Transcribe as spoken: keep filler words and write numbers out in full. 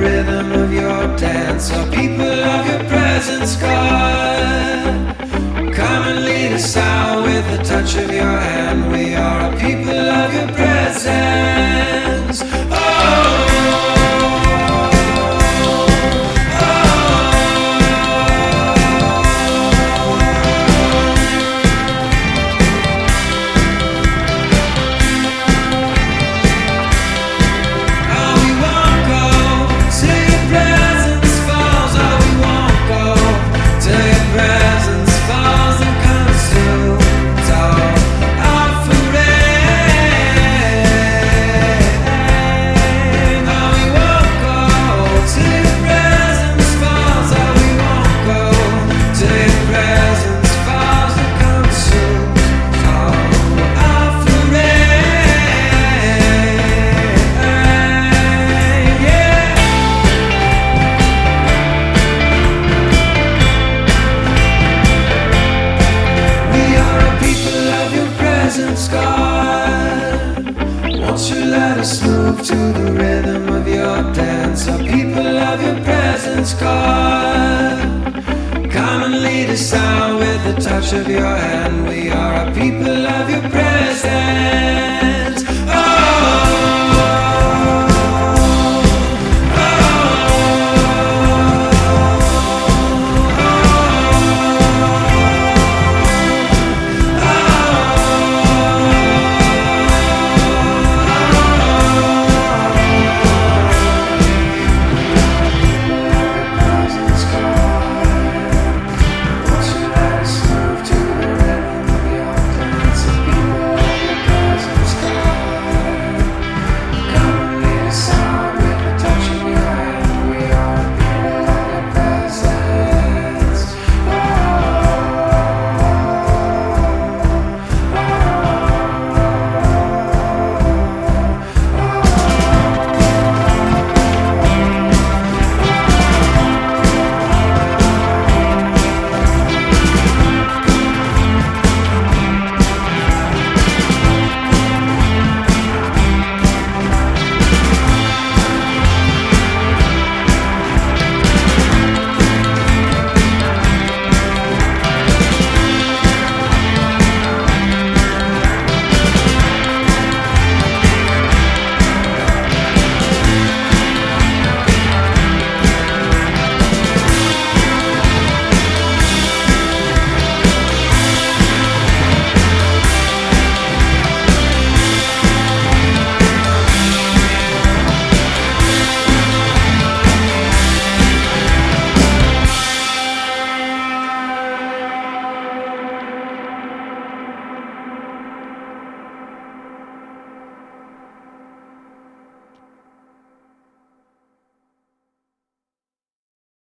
rhythm of your dance. Our people of your presence, God. Come and lead us out with the touch of your hand. We are a people of your presence. Oh. To the rhythm of your dance, our people of your presence, God. Come and lead us out with the touch of your hand. We are a people of your presence.